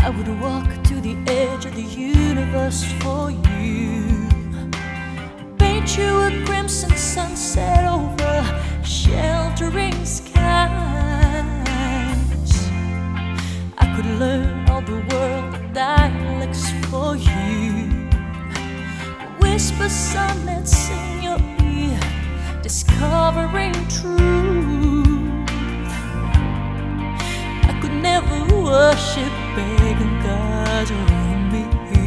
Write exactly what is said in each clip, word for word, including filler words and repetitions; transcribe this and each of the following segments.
I would walk to the edge of the universe for you, paint you a crimson sunset over sheltering skies. I could learn all the world dialects for you, whisper sonnets in your ear, discovering truth. I could never worship pagan gods around me.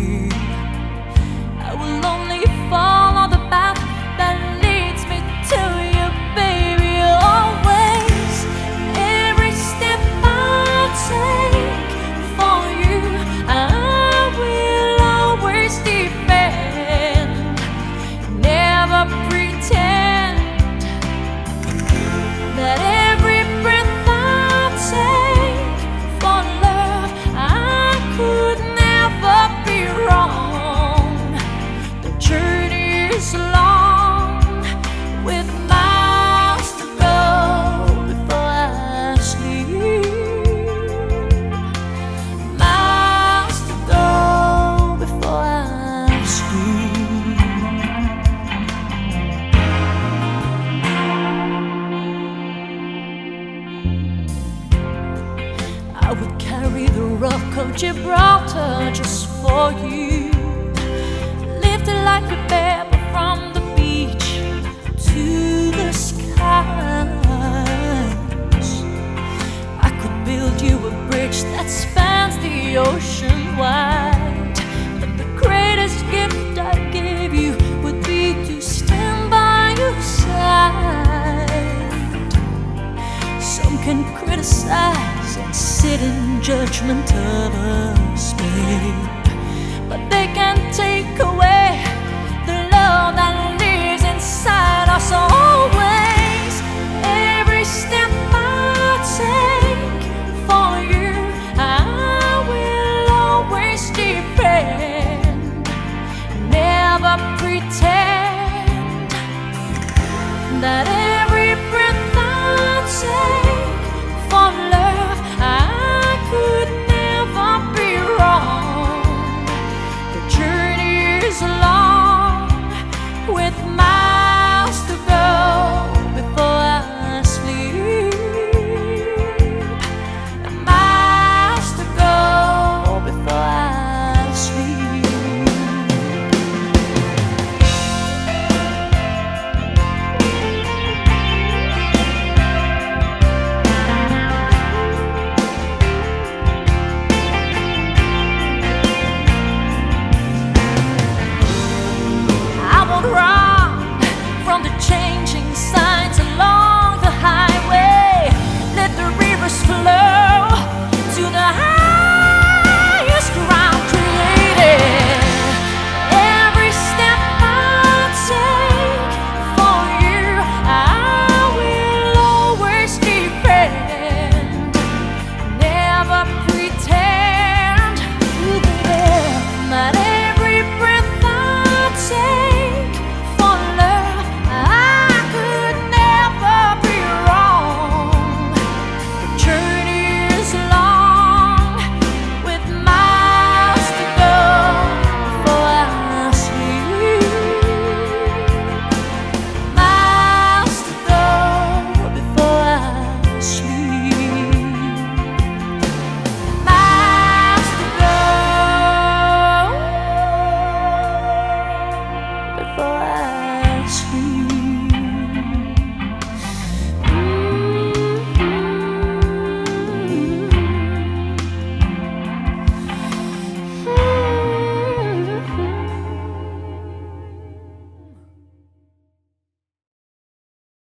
I will only follow the path that leads me to you, baby. Always, every step I'll take for you, I will always defend. Never pretend that every breath I take for love, I could never be wrong. The journey is long, with miles to go before I sleep. Miles to go before I sleep. I would carry the rock of Gibraltar just for you, lifted like a pebble from the beach to the skies. I could build you a bridge that spans the ocean wide, but the greatest gift I'd give you would be to stand by your side. Some can criticize and sit in judgment of us, babe, but they can't take away the love that lives inside us all.